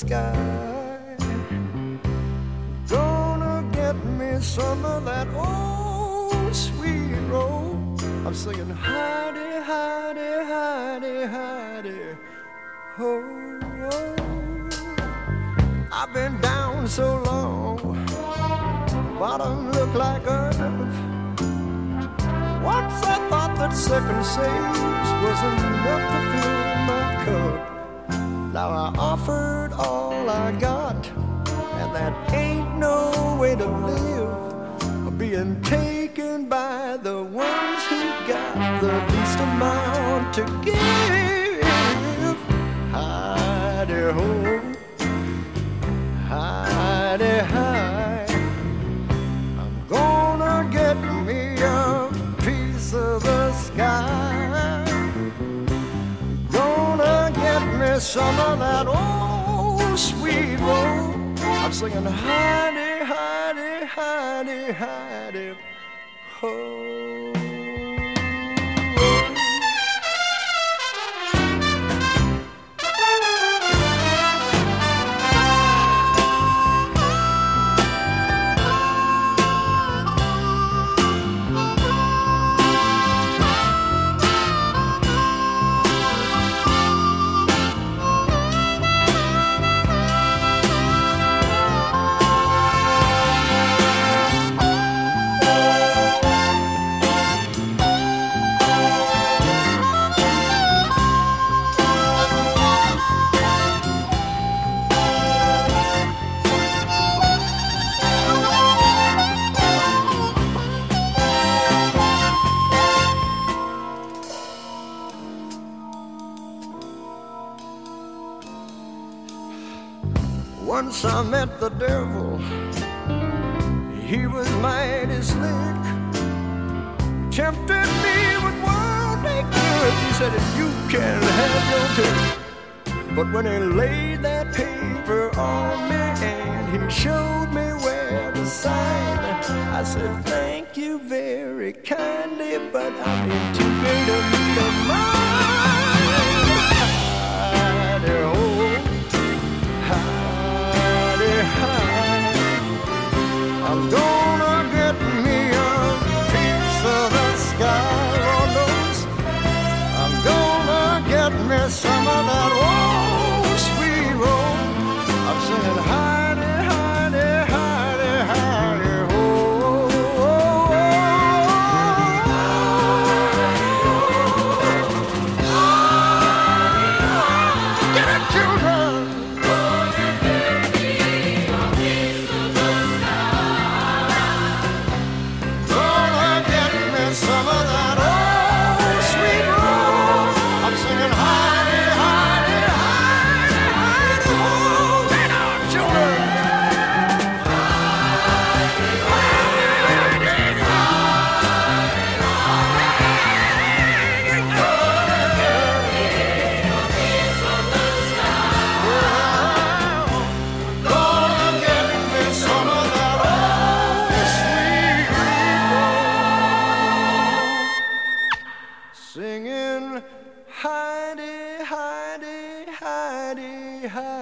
sky. Gonna get me some of that old sweet roll. I'm singing Heidi, Heidi, Heidi, Heidi, ho, oh. I've been down so long, bottom look like earth. Once I thought that second sage was enough to fill my cup. Now I offered all I got, and that ain't no way to live. Being taken by the ones who got the least amount to give. Heidi ho, Heidi hi. I'm gonna get me a piece of the sky. Gonna get me some of that old sweet roll. I'm singing Heidi, Heidi, Heidi, Heidi, ho. Once I met the devil, he was mighty slick. Tempted me with worldly goods. He said, if you can have your pick. But when he laid that paper on me and he showed me where to sign, I said, thank you very kindly, but I'm in too great a need of mine. Heidi ho, Heidi hi. I'm gonna get me a piece of the sky, Lord knows. I'm gonna get me some of that old sweet roll. I'm singing Heidi, Heidi, Heidi, Heidi, ho, oh, oh, oh. Get it, children. Some of that old sweet roll. I'm singing Heidi, Heidi, Heidi, Heidi, ho. Get out, children. Heidi, Heidi, Heidi, gonna get me some of that old sweet roll. Singing Heidi, Heidi, Heidi, Heidi.